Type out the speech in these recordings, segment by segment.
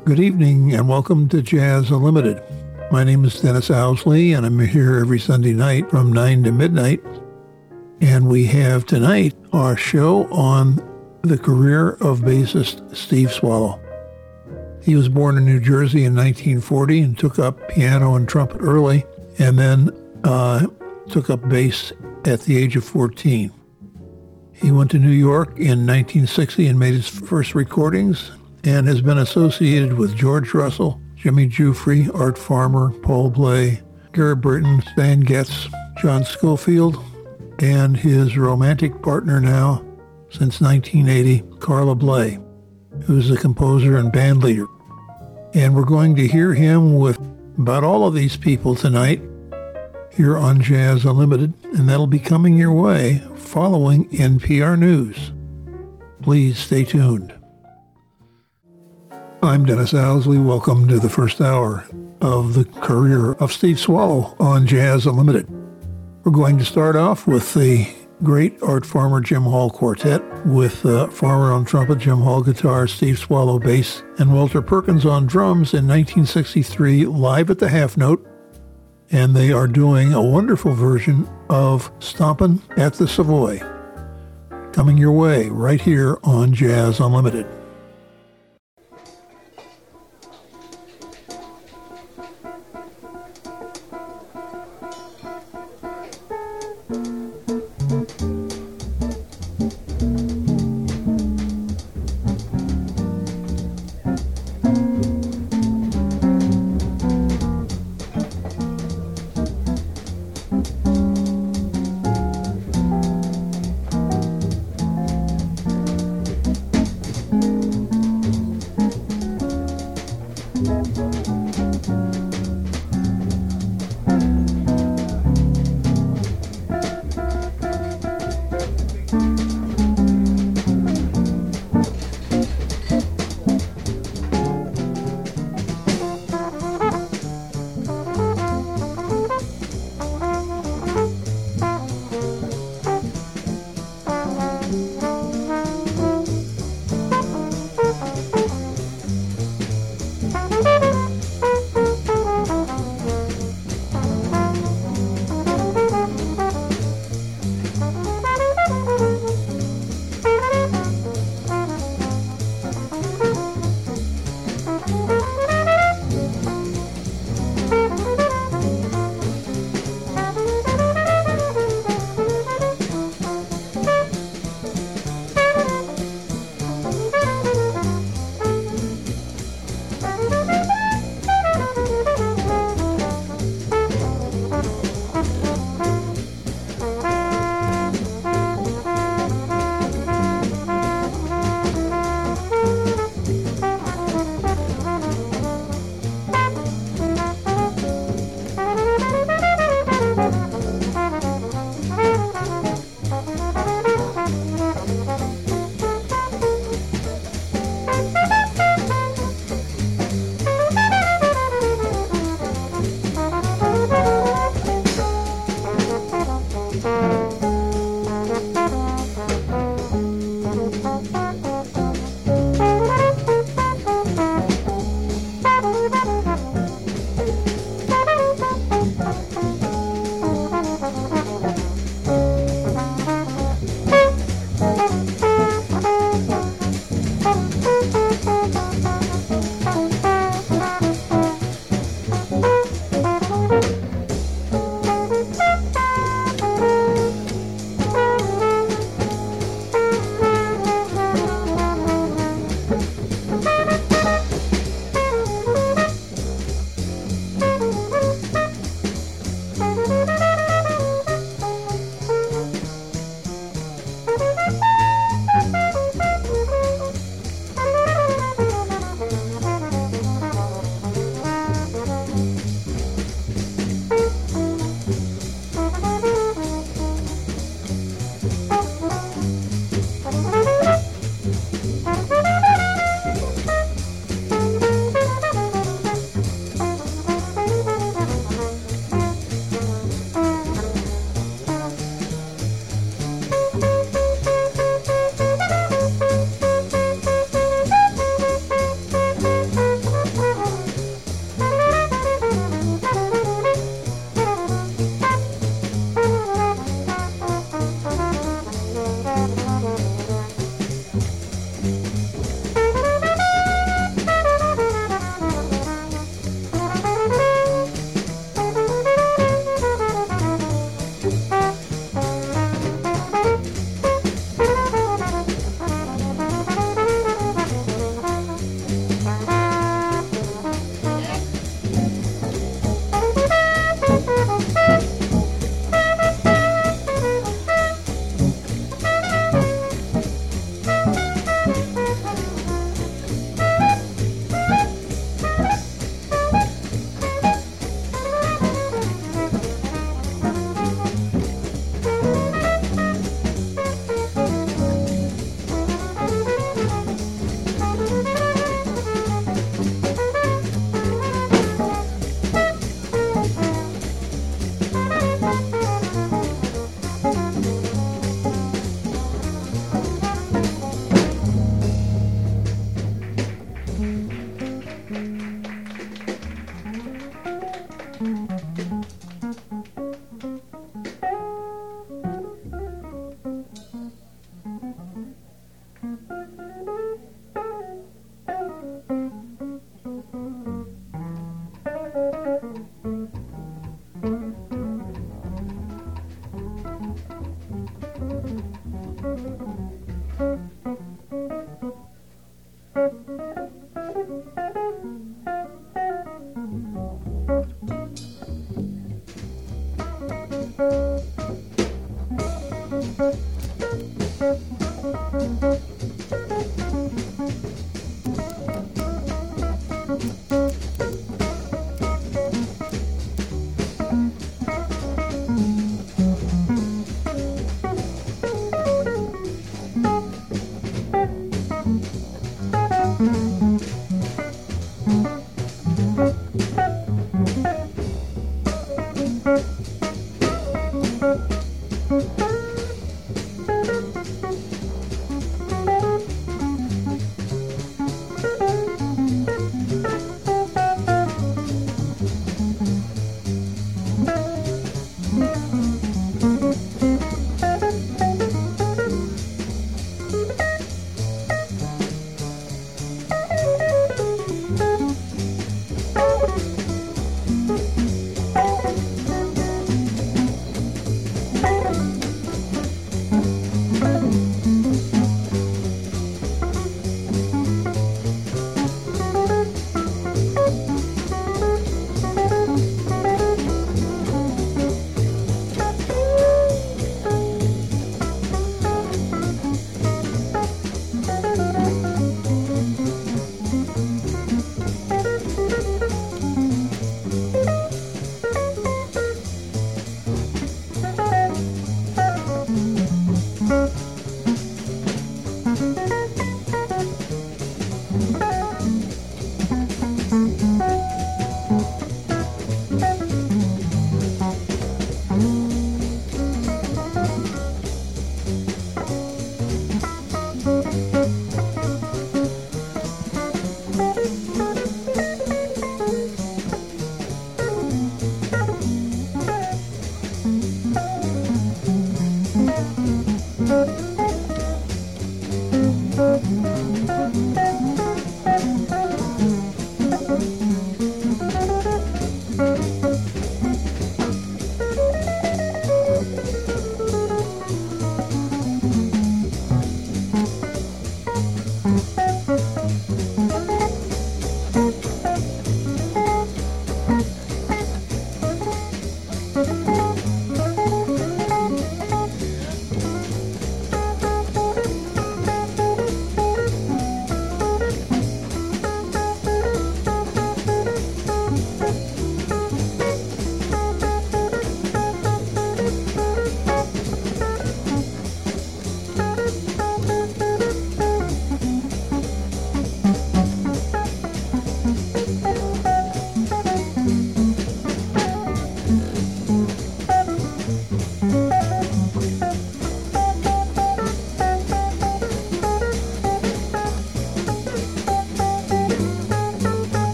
Good evening and welcome to Jazz Unlimited. My name is Dennis Owsley and I'm here every Sunday night from 9 to midnight. And we have tonight our show on the career of bassist Steve Swallow. He was born in New Jersey in 1940 and took up piano and trumpet early and then took up bass at the age of 14. He went to New York in 1960 and made his first recordings and has been associated with George Russell, Jimmy Giuffre, Art Farmer, Paul Bley, Garrett Britton, Stan Getz, John Scofield, and his romantic partner now since 1980, Carla Bley, who's the composer and band leader. And we're going to hear him with about all of these people tonight here on Jazz Unlimited, and that'll be coming your way following NPR News. Please stay tuned. I'm Dennis Owsley. Welcome to the first hour of the career of Steve Swallow on Jazz Unlimited. We're going to start off with the great Art Farmer Jim Hall Quartet with Farmer on trumpet, Jim Hall guitar, Steve Swallow bass, and Walter Perkins on drums in 1963 live at the Half Note. And they are doing a wonderful version of Stompin' at the Savoy. Coming your way right here on Jazz Unlimited.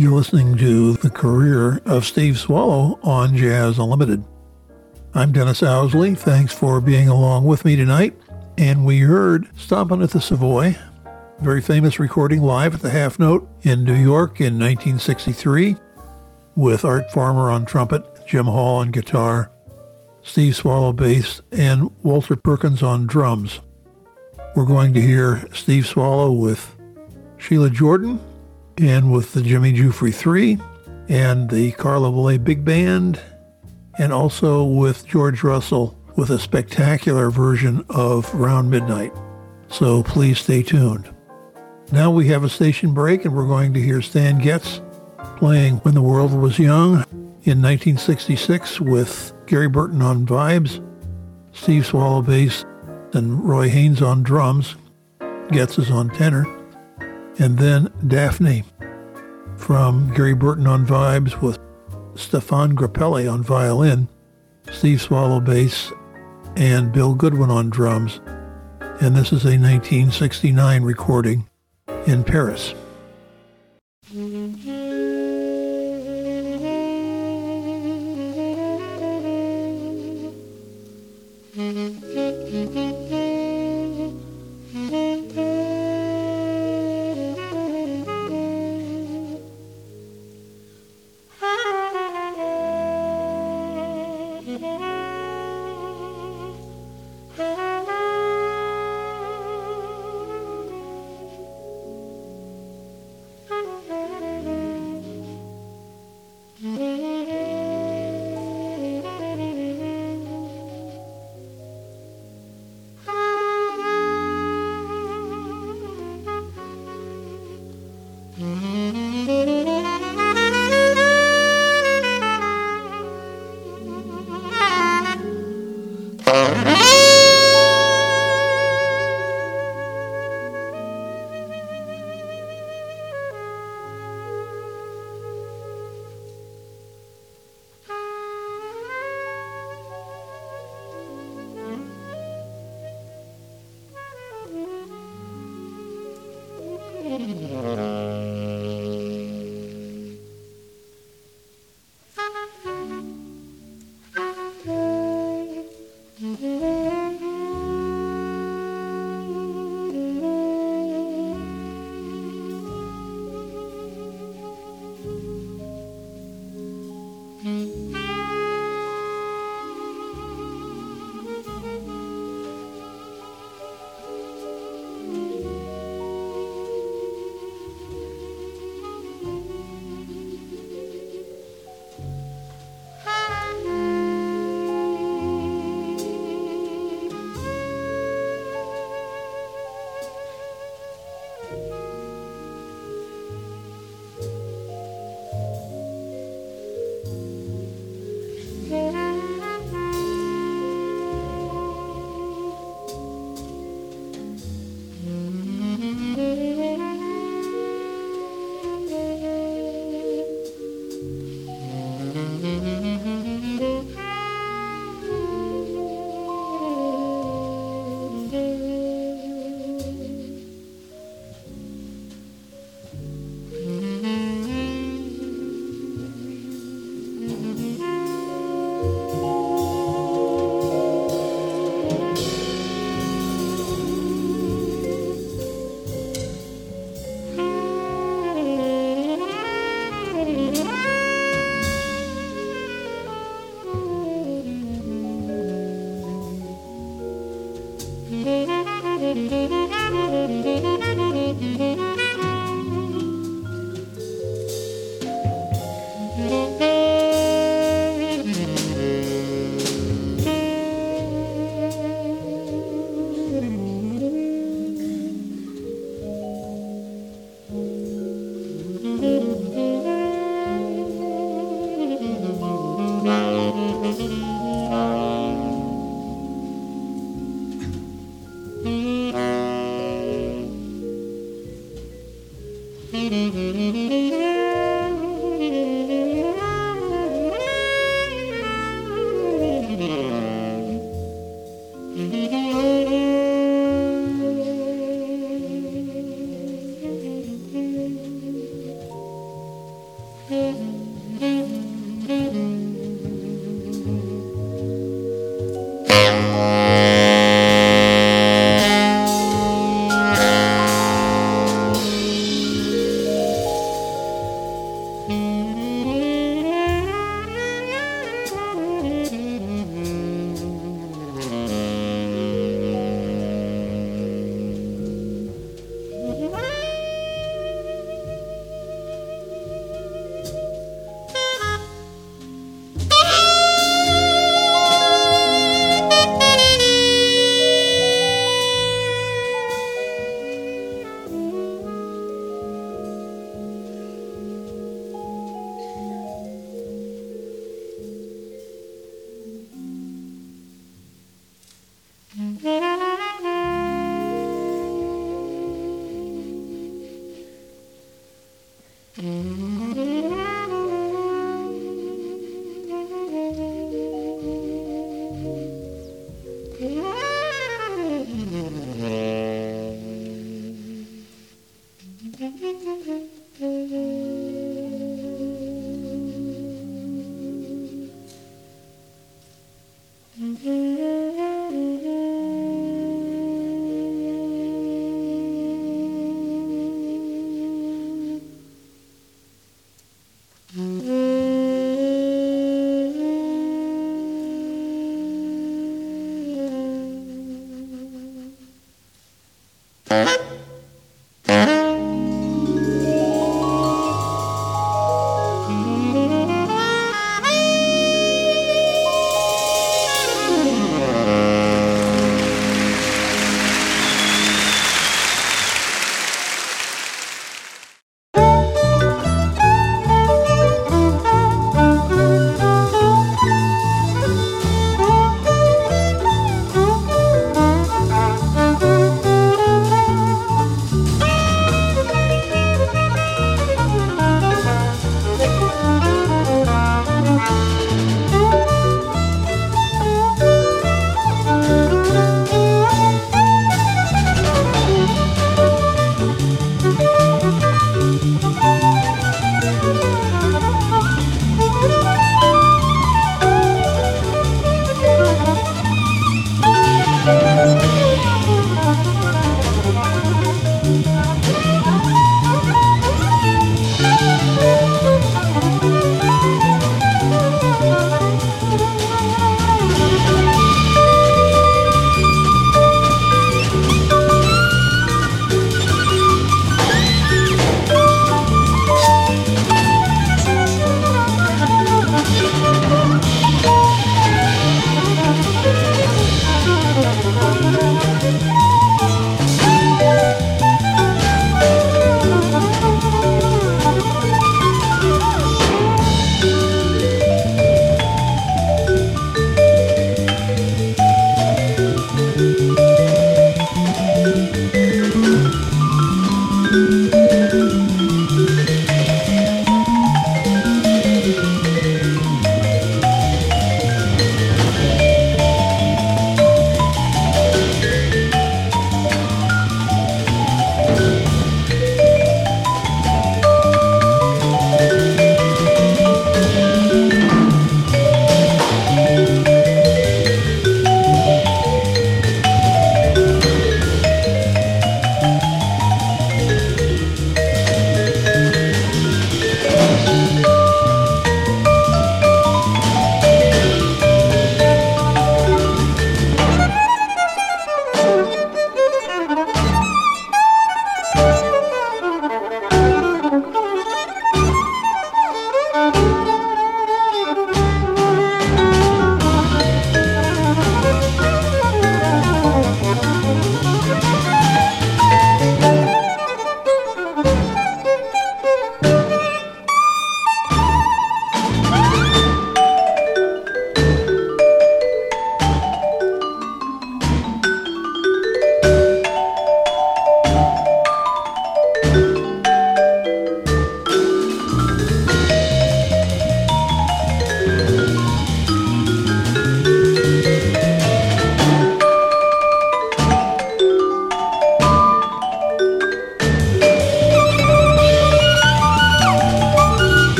You're listening to the career of Steve Swallow on Jazz Unlimited. I'm Dennis Owsley. Thanks for being along with me tonight. And we heard Stompin' at the Savoy, a very famous recording live at the Half Note in New York in 1963 with Art Farmer on trumpet, Jim Hall on guitar, Steve Swallow bass, and Walter Perkins on drums. We're going to hear Steve Swallow with Sheila Jordan and with the Jimmy Giuffre 3 and the Carla Valle Big Band, and also with George Russell with a spectacular version of Round Midnight. So please stay tuned. Now we have a station break, and we're going to hear Stan Getz playing When the World Was Young in 1966 with Gary Burton on vibes, Steve Swallow bass, and Roy Haynes on drums. Getz is on tenor. And then Daphne from Gary Burton on vibes with Stefan Grappelli on violin, Steve Swallow bass, and Bill Goodwin on drums. And this is a 1969 recording in Paris.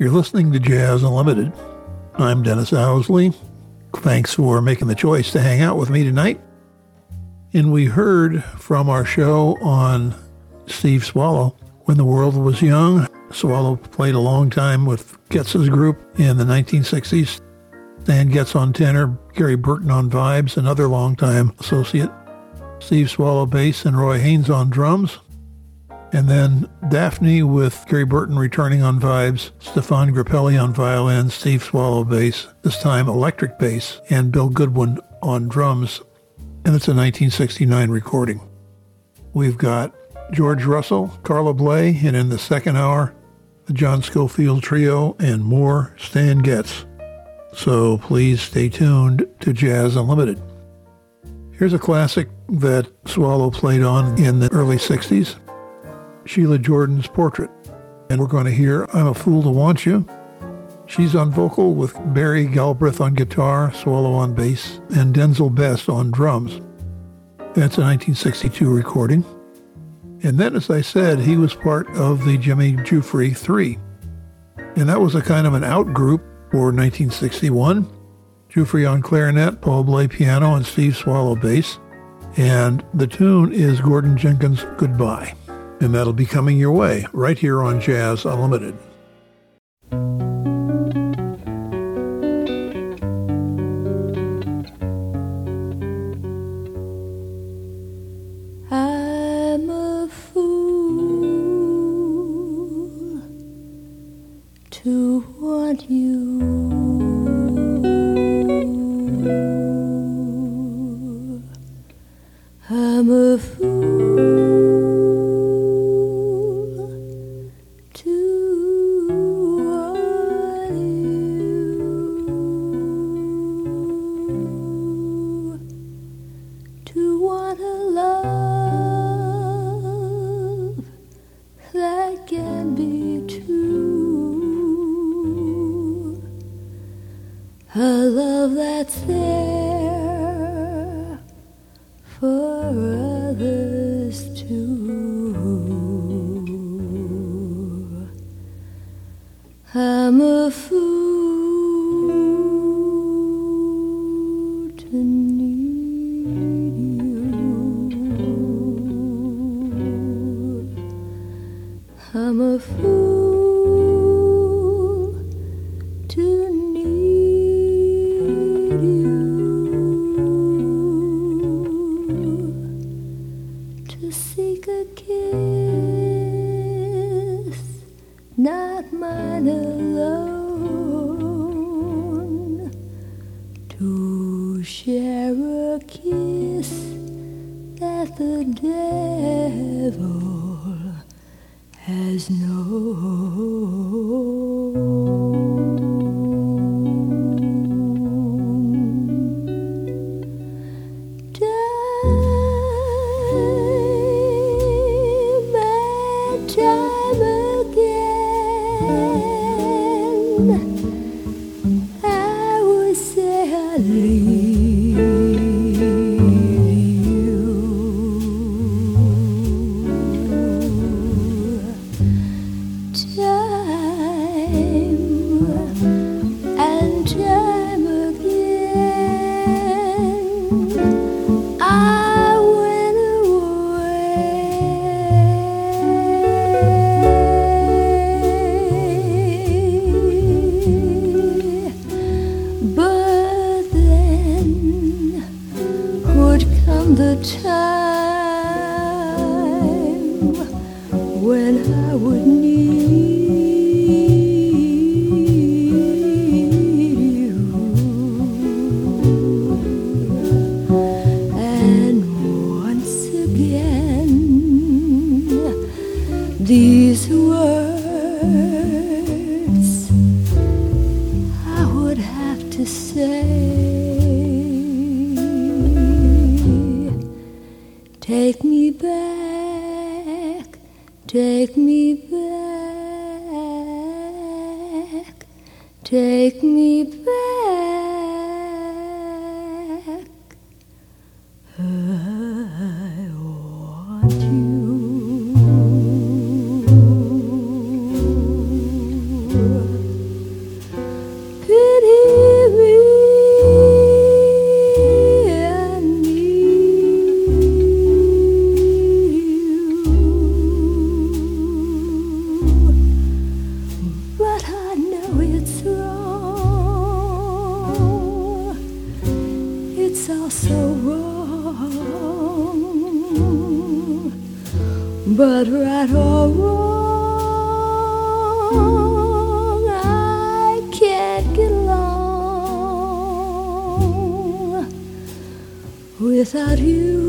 You're listening to Jazz Unlimited. I'm Dennis Owsley. Thanks for making the choice to hang out with me tonight. And we heard from our show on Steve Swallow, When the World Was Young. Swallow played a long time with Getz's group in the 1960s. Stan Getz on tenor, Gary Burton on vibes, another longtime associate. Steve Swallow bass and Roy Haynes on drums. And then Daphne with Gary Burton returning on vibes, Stefan Grappelli on violin, Steve Swallow bass, this time electric bass, and Bill Goodwin on drums. And it's a 1969 recording. We've got George Russell, Carla Bley, and in the second hour, the John Scofield Trio, and more Stan Getz. So please stay tuned to Jazz Unlimited. Here's a classic that Swallow played on in the early 60s, Sheila Jordan's Portrait. And we're going to hear I'm a Fool to Want You. She's on vocal with Barry Galbraith on guitar, Swallow on bass, and Denzel Best on drums. That's a 1962 recording. And then, as I said, he was part of the Jimmy Giuffre 3. And that was a kind of an out group for 1961. Giuffre on clarinet, Paul Bley piano, and Steve Swallow bass. And the tune is Gordon Jenkins' Goodbye. And that'll be coming your way right here on Jazz Unlimited. I'm a fool to want you. I'm a fool a love that's there for others too. I'm a fool to need you. I'm a fool to seek a kiss, not mine alone, to share a kiss that the devil has known. The time when I would need you, and once again these words I would have to say. Take me back, take me back, take me back. I want you. so wrong, but right or wrong, I can't get along without you.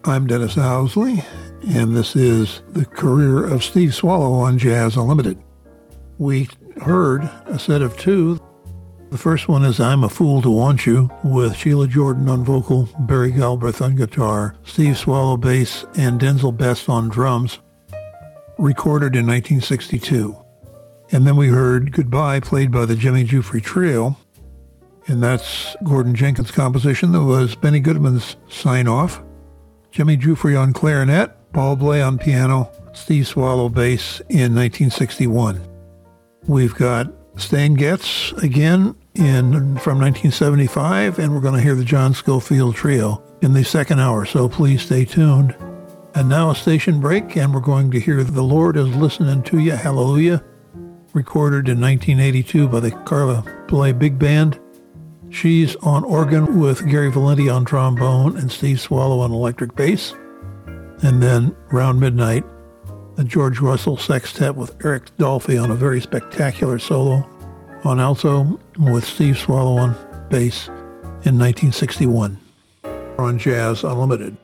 I'm Dennis Owsley, and this is the career of Steve Swallow on Jazz Unlimited. We heard a set of two. The first one is I'm a Fool to Want You, with Sheila Jordan on vocal, Barry Galbraith on guitar, Steve Swallow bass, and Denzel Best on drums, recorded in 1962. And then we heard Goodbye, played by the Jimmy Giuffre Trio, and that's Gordon Jenkins' composition that was Benny Goodman's sign-off. Jimmy Giuffre on clarinet, Paul Bley on piano, Steve Swallow bass in 1961. We've got Stan Getz again from 1975, and we're going to hear the John Scofield Trio in the second hour, so please stay tuned. And now a station break, and we're going to hear The Lord is Listening to You, Hallelujah, recorded in 1982 by the Carla Bley Big Band. She's on organ with Gary Valenti on trombone and Steve Swallow on electric bass. And then around midnight, the George Russell Sextet with Eric Dolphy on a very spectacular solo on alto with Steve Swallow on bass in 1961 on Jazz Unlimited.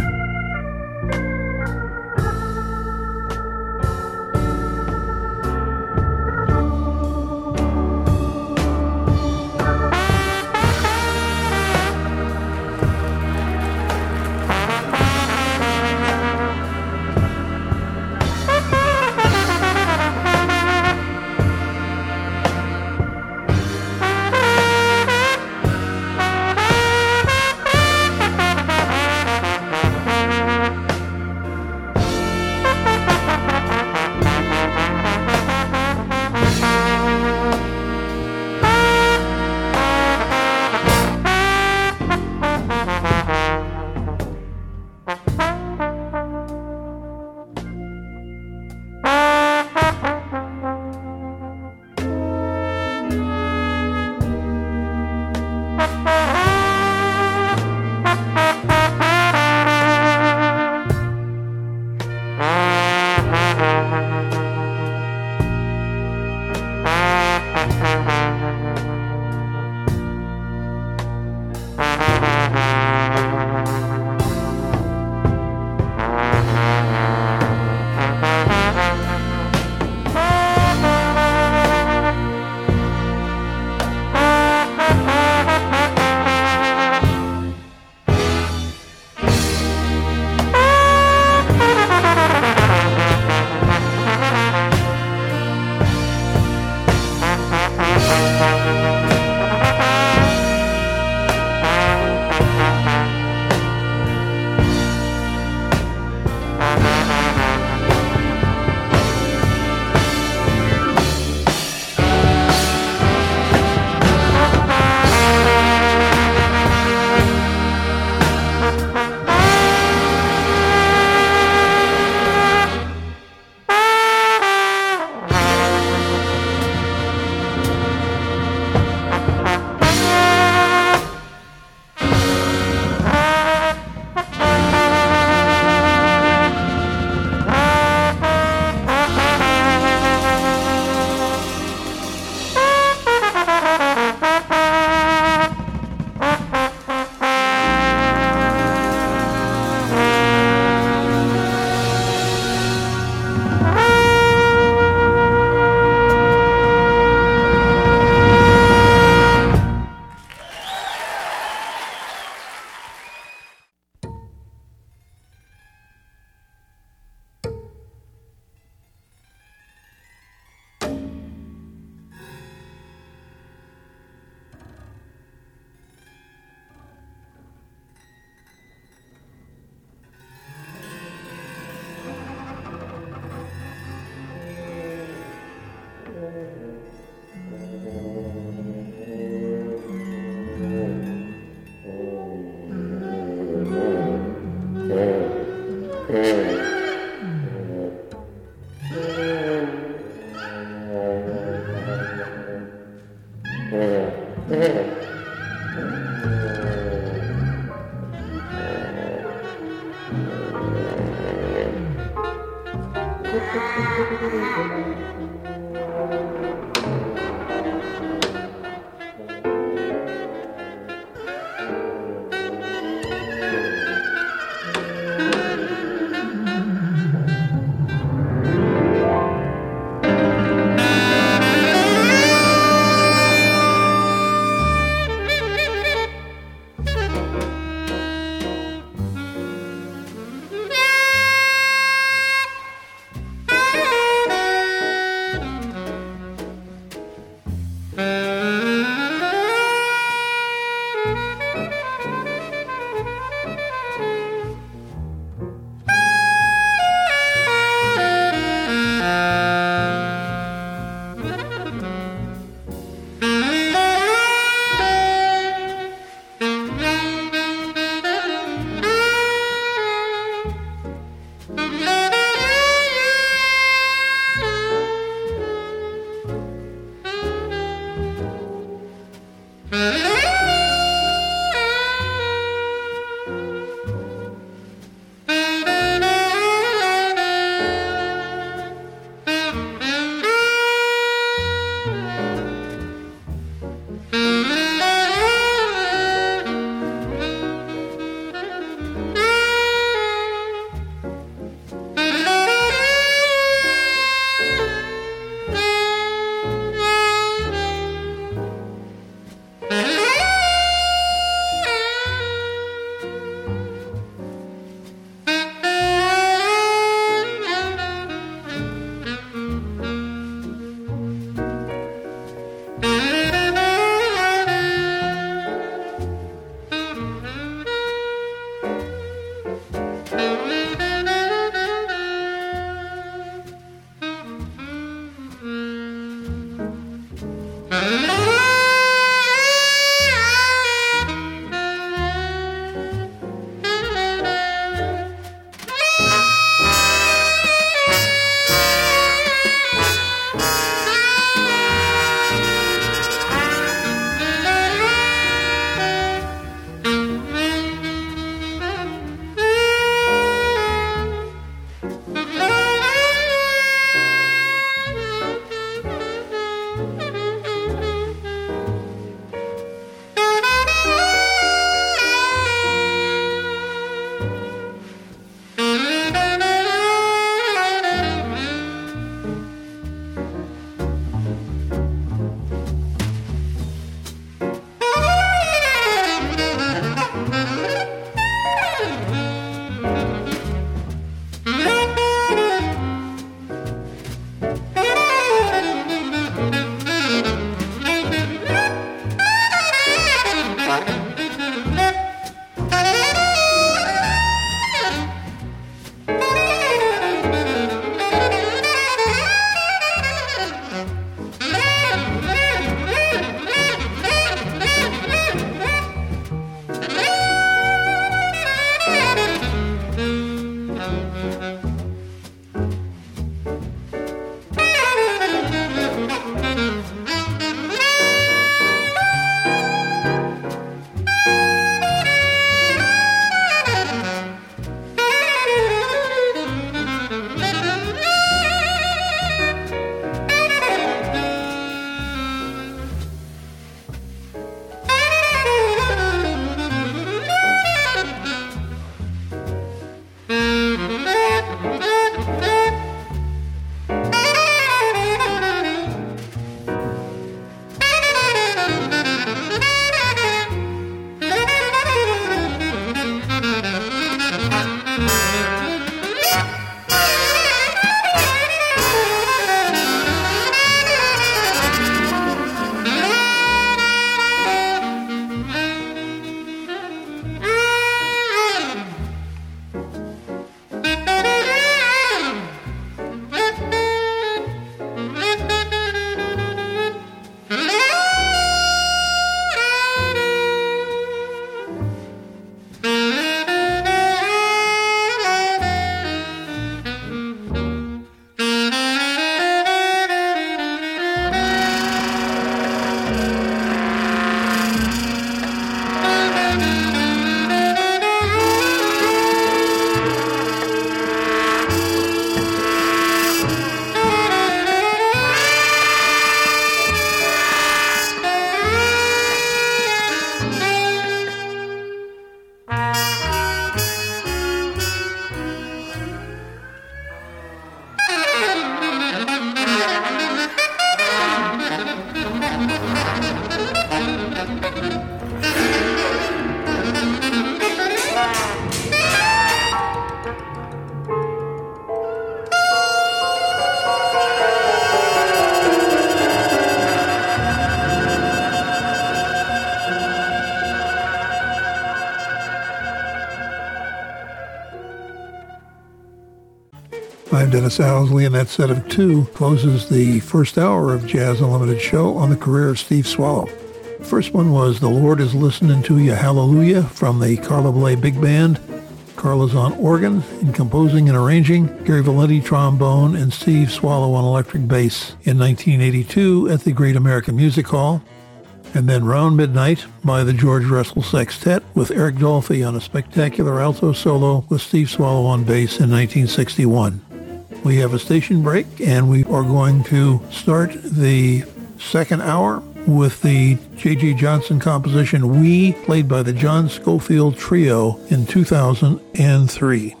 I'm Dennis Owsley, and that set of two closes the first hour of Jazz Unlimited show on the career of Steve Swallow. The first one was The Lord is Listening to You, Hallelujah, from the Carla Bley Big Band. Carla's on organ and composing and arranging, Gary Valenti trombone, and Steve Swallow on electric bass in 1982 at the Great American Music Hall. And then Round Midnight by the George Russell Sextet with Eric Dolphy on a spectacular alto solo with Steve Swallow on bass in 1961. We have a station break, and we are going to start the second hour with the J.J. Johnson composition We, played by the John Scofield Trio in 2003.